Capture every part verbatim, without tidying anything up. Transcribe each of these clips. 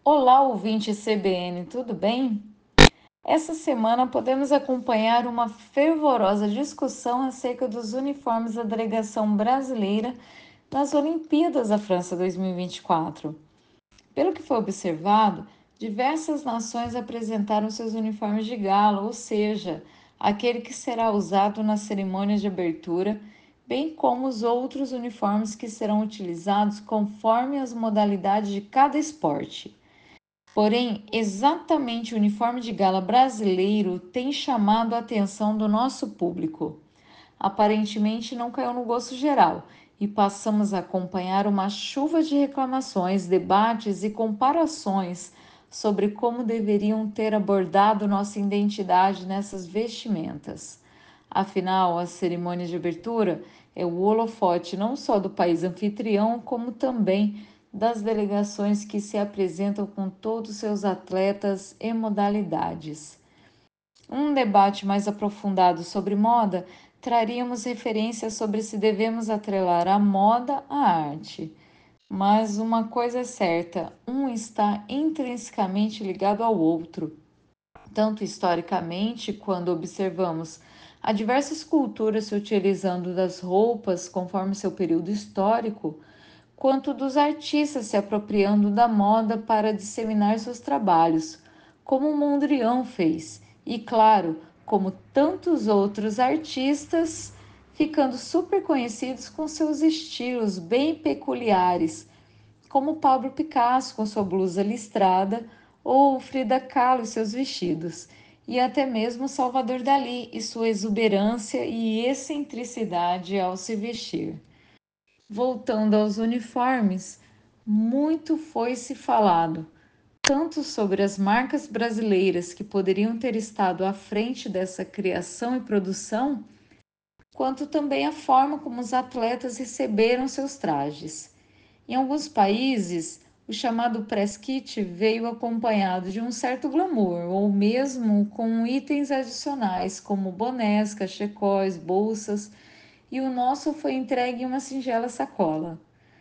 Olá, ouvinte C B N, tudo bem? Essa semana podemos acompanhar uma fervorosa discussão acerca dos uniformes da delegação brasileira nas Olimpíadas da França dois mil e vinte e quatro. Pelo que foi observado, diversas nações apresentaram seus uniformes de gala, ou seja, aquele que será usado na cerimônia de abertura, bem como os outros uniformes que serão utilizados conforme as modalidades de cada esporte. Porém, exatamente o uniforme de gala brasileiro tem chamado a atenção do nosso público. Aparentemente não caiu no gosto geral e passamos a acompanhar uma chuva de reclamações, debates e comparações sobre como deveriam ter abordado nossa identidade nessas vestimentas. Afinal, a cerimônia de abertura é o holofote não só do país anfitrião, como também das delegações que se apresentam com todos seus atletas e modalidades. Um debate mais aprofundado sobre moda traríamos referências sobre se devemos atrelar a moda à arte. Mas uma coisa é certa, um está intrinsecamente ligado ao outro, tanto historicamente, quando observamos a diversas culturas se utilizando das roupas conforme seu período histórico, quanto dos artistas se apropriando da moda para disseminar seus trabalhos, como Mondrian fez, e claro, como tantos outros artistas, ficando super conhecidos com seus estilos bem peculiares, como Pablo Picasso com sua blusa listrada ou Frida Kahlo e seus vestidos, e até mesmo Salvador Dalí e sua exuberância e excentricidade ao se vestir. Voltando aos uniformes, muito foi se falado, tanto sobre as marcas brasileiras que poderiam ter estado à frente dessa criação e produção, quanto também a forma como os atletas receberam seus trajes. Em alguns países, o chamado press kit veio acompanhado de um certo glamour, ou mesmo com itens adicionais como bonés, cachecóis, bolsas, e o nosso foi entregue em uma singela sacola.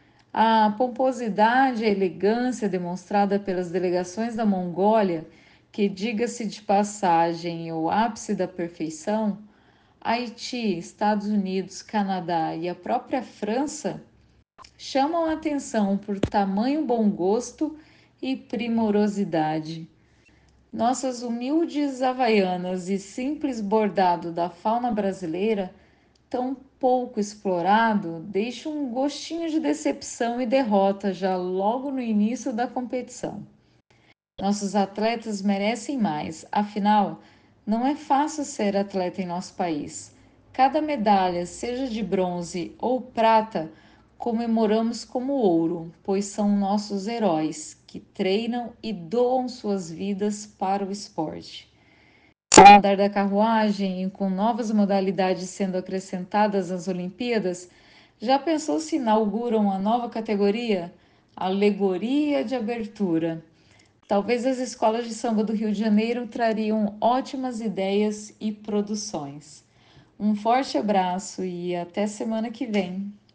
A pomposidade e a elegância demonstrada pelas delegações da Mongólia, que, diga-se de passagem, é o ápice da perfeição, Haiti, Estados Unidos, Canadá e a própria França, chamam a atenção por tamanho bom gosto e primorosidade. Nossas humildes havaianas e simples bordado da fauna brasileira, tão pouco explorado, deixa um gostinho de decepção e derrota já logo no início da competição. Nossos atletas merecem mais, afinal, não é fácil ser atleta em nosso país. Cada medalha, seja de bronze ou prata, comemoramos como ouro, pois são nossos heróis que treinam e doam suas vidas para o esporte. Com o andar da carruagem e com novas modalidades sendo acrescentadas às Olimpíadas, já pensou se inauguram uma nova categoria? Alegoria de abertura. Talvez as escolas de samba do Rio de Janeiro trariam ótimas ideias e produções. Um forte abraço e até semana que vem.